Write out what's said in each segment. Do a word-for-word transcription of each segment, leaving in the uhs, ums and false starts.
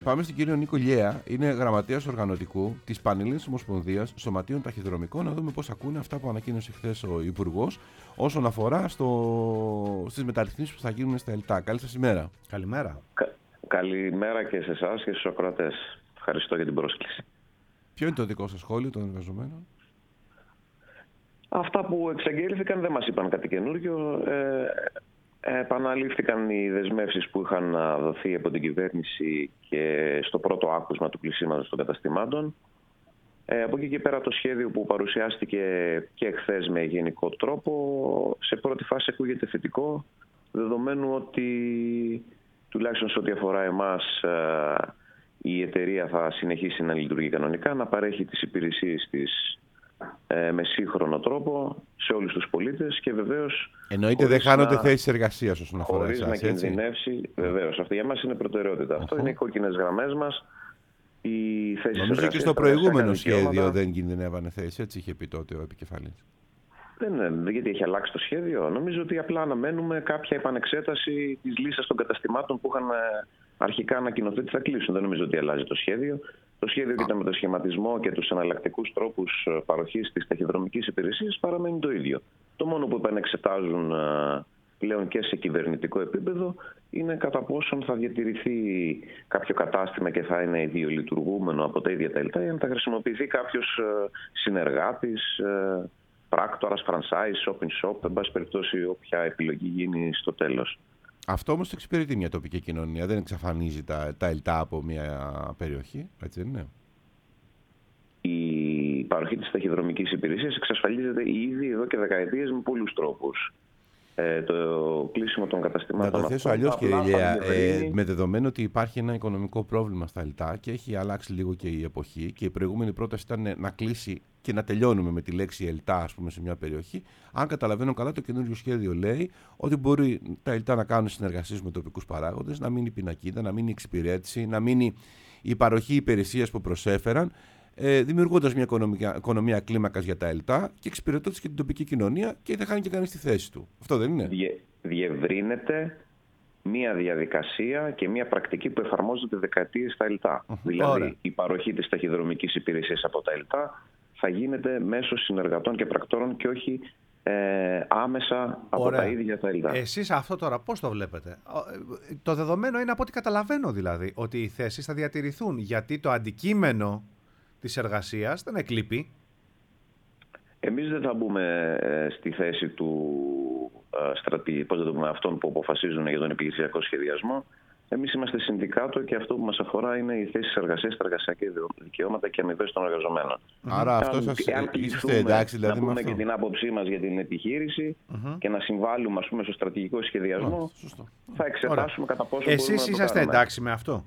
Πάμε στην κύριο Νίκο Λιέα, είναι γραμματέας οργανωτικού της Πανελλήνιας Ομοσπονδίας Σωματείων Ταχυδρομικών, να δούμε πώς ακούνε αυτά που ανακοίνωσε χθες ο Υπουργός όσον αφορά στο... στις μεταρρυθμίσεις που θα γίνουν στα ΕΛΤΑ. Καλή σας ημέρα. Καλημέρα. Κα... Καλημέρα και σε εσάς και στους ακροατές. Ευχαριστώ για την πρόσκληση. Ποιο είναι το δικό σας σχόλιο των εργαζομένων? Αυτά που εξαγγέλθηκαν δεν μας είπαν κάτι καινούριο. Ε, επαναλήφθηκαν οι δεσμεύσεις που είχαν δοθεί από την κυβέρνηση και στο πρώτο άκουσμα του κλεισίματος των καταστημάτων. Ε, από εκεί και πέρα το σχέδιο που παρουσιάστηκε και χθες με γενικό τρόπο, σε πρώτη φάση ακούγεται θετικό, δεδομένου ότι τουλάχιστον σε ό,τι αφορά εμάς η εταιρεία θα συνεχίσει να λειτουργεί κανονικά, να παρέχει τις υπηρεσίες της ε, με σύγχρονο τρόπο σε όλους τους πολίτες και βεβαίως... Εννοείται δεν χάνονται θέσεις εργασίας όσον αφορά χωρίς εσάς, να έτσι. κινδυνεύσει, βεβαίως. Αυτή για μας είναι προτεραιότητα. Uh-huh. Αυτό είναι οι κόκκινες γραμμές μας. Οι θέσεις Νομίζω εργασίας, και στο προηγούμενο σχέδιο δικαιώματα. δεν κινδυνεύανε θέσεις, έτσι είχε πει τότε ο επικεφαλής. Δεν είναι, γιατί έχει αλλάξει το σχέδιο. Νομίζω ότι απλά αναμένουμε κάποια επανεξέταση της λίστας των καταστημάτων που είχαν αρχικά ανακοινωθεί ότι θα κλείσουν. Δεν νομίζω ότι αλλάζει το σχέδιο. Το σχέδιο και το μετασχηματισμό και τους εναλλακτικούς τρόπους παροχής της ταχυδρομικής υπηρεσίας παραμένει το ίδιο. Το μόνο που επανεξετάζουν πλέον και σε κυβερνητικό επίπεδο είναι κατά πόσον θα διατηρηθεί κάποιο κατάστημα και θα είναι ιδιολειτουργούμενο από τα ίδια τα ΕΛΤΑ ή αν θα χρησιμοποιηθεί κάποιος συνεργάτης, πράκτορας, franchise, open shop, εν πάση περιπτώσει όποια επιλογή γίνει στο τέλος. Αυτό όμως το εξυπηρετεί μια τοπική κοινωνία, δεν εξαφανίζει τα, τα ΕΛΤΑ από μια περιοχή, έτσι δεν είναι? Η παροχή της ταχυδρομικής υπηρεσίας εξασφαλίζεται ήδη εδώ και δεκαετίες με πολλούς τρόπους. Ε, το κλείσιμο των καταστημάτων... Να το θέσω αλλιώς, κύριε Λιέα, ε, με δεδομένο ότι υπάρχει ένα οικονομικό πρόβλημα στα ΕΛΤΑ και έχει αλλάξει λίγο και η εποχή και η προηγούμενη πρόταση ήταν να κλείσει και να τελειώνουμε με τη λέξη ΕΛΤΑ, ας πούμε, σε μια περιοχή. Αν καταλαβαίνω καλά, το καινούριο σχέδιο λέει ότι μπορεί τα ΕΛΤΑ να κάνουν συνεργασίες με τοπικούς παράγοντες, να μείνει η πινακίδα, να μείνει η εξυπηρέτηση, να μείνει η παροχή υπηρεσίας που προσέφεραν, ε, δημιουργώντας μια οικονομία, οικονομία κλίμακας για τα ΕΛΤΑ και εξυπηρετώντας και την τοπική κοινωνία και δεν χάνει και κανείς τη θέση του. Αυτό δεν είναι? Διε, διευρύνεται μια διαδικασία και μια πρακτική που εφαρμόζεται δεκαετίες στα ΕΛΤΑ. Uh-huh. Δηλαδή, Ωραία. η παροχή της ταχυδρομικής υπηρεσίας από τα ΕΛΤΑ θα γίνεται μέσω συνεργατών και πρακτόρων και όχι ε, άμεσα από Ωραία. τα ίδια τα ΕΛΤΑ. Εσείς αυτό τώρα πώς το βλέπετε? Το δεδομένο είναι, από ό,τι καταλαβαίνω δηλαδή, ότι οι θέσεις θα διατηρηθούν, γιατί το αντικείμενο της εργασίας δεν εκλείπει. Εμείς δεν θα μπούμε ε, στη θέση του ε, στρατη, πώς θα το πούμε, αυτών που αποφασίζουν για τον επιχειρησιακό σχεδιασμό. Εμείς είμαστε συνδικάτο και αυτό που μας αφορά είναι οι θέσεις εργασίας, τα εργασιακά δικαιώματα και αμοιβές των εργαζομένων. Άρα αν, αυτό σας είσαστε εντάξει, δηλαδή, να πούμε αυτό. και την άποψή μας για την επιχείρηση uh-huh. και να συμβάλλουμε, ας πούμε, στο στρατηγικό σχεδιασμό, oh, θα εξετάσουμε Ωραία. κατά πόσο Εσείς μπορούμε να το είσαστε κάνουμε. εντάξει με αυτό?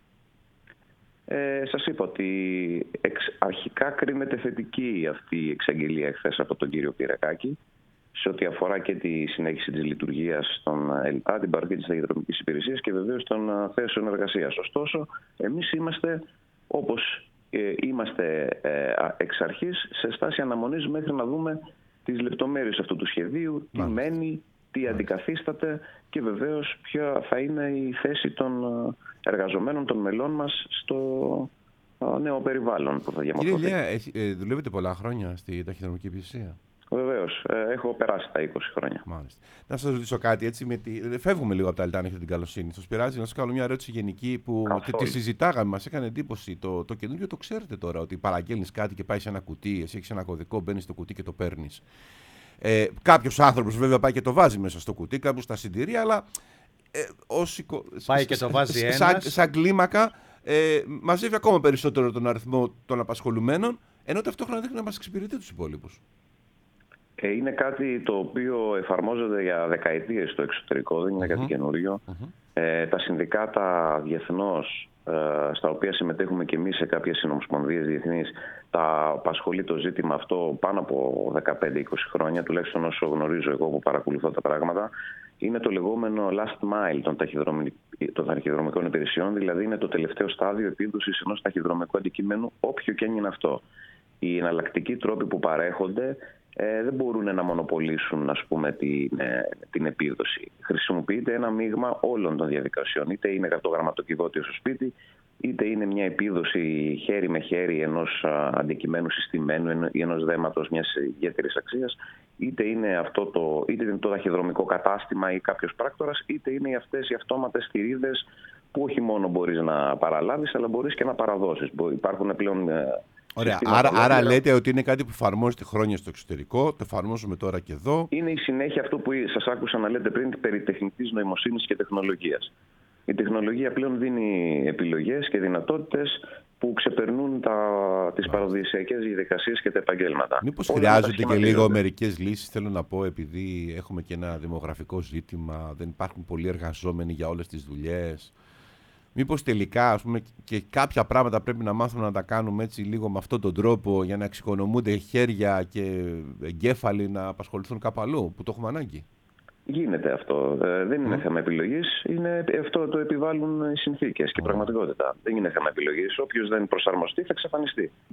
Ε, σας είπα ότι εξ, αρχικά κρίνεται θετική αυτή η εξαγγελία εχθές από τον κύριο Πυρακάκη σε ό,τι αφορά και τη συνέχιση της λειτουργίας των ΕΛΤΑ, την παροχή της ταχυδρομικής υπηρεσίας και βεβαίως των θέσεων εργασίας. Ωστόσο, εμείς είμαστε, όπως ε, είμαστε ε, εξ αρχής, σε στάση αναμονής μέχρι να δούμε τις λεπτομέρειες αυτού του σχεδίου, τι Μάλιστα. μένει, τι αντικαθίσταται και βεβαίως ποια θα είναι η θέση των εργαζομένων, των μελών μας στο νέο περιβάλλον που θα διαμορφωθεί. Κύριε Λιέα, ε, δουλεύετε πολλά χρόνια στη ταχυδρομική υπηρεσία? Βεβαίως. Ε, έχω περάσει τα είκοσι χρόνια. Μάλιστα. Να σας ρωτήσω κάτι έτσι. Με τη... Φεύγουμε λίγο από τα ΕΛΤΑ, αν έχετε την καλοσύνη. Σας πειράζει να σας κάνω μια ερώτηση γενική που τη συζητάγαμε, μας έκανε εντύπωση. Το, το καινούριο το ξέρετε τώρα, ότι παραγγέλνεις κάτι και πάει σε ένα κουτί, εσύ έχεις ένα κωδικό, μπαίνεις στο κουτί και το παίρνεις. Ε, κάποιος άνθρωπος βέβαια πάει και το βάζει μέσα στο κουτί, κάποιος τα συντηρεί, αλλά ε, ως, πάει και το βάζει ένας. Σαν, σαν κλίμακα ε, μαζεύει ακόμα περισσότερο τον αριθμό των απασχολουμένων, ενώ ταυτόχρονα δείχνει να μας εξυπηρετεί τους υπόλοιπους. Ε, είναι κάτι το οποίο εφαρμόζεται για δεκαετίες στο εξωτερικό, δεν είναι uh-huh. κάτι καινούριο. Uh-huh. Ε, τα συνδικάτα διεθνώς, ε, στα οποία συμμετέχουμε και εμείς σε κάποιες συνομοσπονδίες διεθνείς, τα απασχολεί το ζήτημα αυτό πάνω από δεκαπέντε είκοσι χρόνια, τουλάχιστον όσο γνωρίζω εγώ που παρακολουθώ τα πράγματα. Είναι το λεγόμενο last mile των, των ταχυδρομικών υπηρεσιών, δηλαδή είναι το τελευταίο στάδιο επίδοσης ενός ταχυδρομικού αντικειμένου, όποιο και αν είναι αυτό. Οι εναλλακτικοί τρόποι που παρέχονται ε, δεν μπορούν να μονοπολίσουν, ας πούμε, την, ε, την επίδοση. Χρησιμοποιείται ένα μείγμα όλων των διαδικασιών. Είτε είναι το γραμματοκιβώτιο στο σπίτι, είτε είναι μια επίδοση χέρι με χέρι ενός αντικειμένου συστημένου ή ενός δέματος μιας ιδιαίτερης αξίας, είτε είναι, αυτό το, είτε είναι το ταχυδρομικό κατάστημα ή κάποιος πράκτορας, είτε είναι αυτές οι αυτόματες θηρίδες που όχι μόνο μπορείς να παραλάβεις, αλλά μπορείς και να παραδώσεις. Υπάρχουν πλέον... Ωραία. Άρα, άρα λέτε ότι είναι κάτι που εφαρμόζεται χρόνια στο εξωτερικό, το εφαρμόζουμε τώρα και εδώ. Είναι η συνέχεια αυτού που σας άκουσα να λέτε πριν, περί τεχνητής νοημοσύνης και τεχνολογίας. Η τεχνολογία πλέον δίνει επιλογές και δυνατότητες που ξεπερνούν τα, τις παραδοσιακές διαδικασίες και τα επαγγέλματα. Μήπως χρειάζονται και λίγο μερικές λύσεις, θέλω να πω, επειδή έχουμε και ένα δημογραφικό ζήτημα, δεν υπάρχουν πολλοί εργαζόμενοι για όλες τις δουλειές. Μήπως τελικά, ας πούμε, και κάποια πράγματα πρέπει να μάθουμε να τα κάνουμε έτσι λίγο με αυτόν τον τρόπο για να εξοικονομούνται χέρια και εγκέφαλοι να απασχοληθούν κάπου αλλού, που το έχουμε ανάγκη. Γίνεται αυτό. Ε, δεν είναι mm. θέμα επιλογής. Είναι, αυτό το επιβάλλουν οι συνθήκες και η mm. πραγματικότητα. Δεν είναι θέμα επιλογής. Όποιος δεν προσαρμοστεί θα εξαφανιστεί.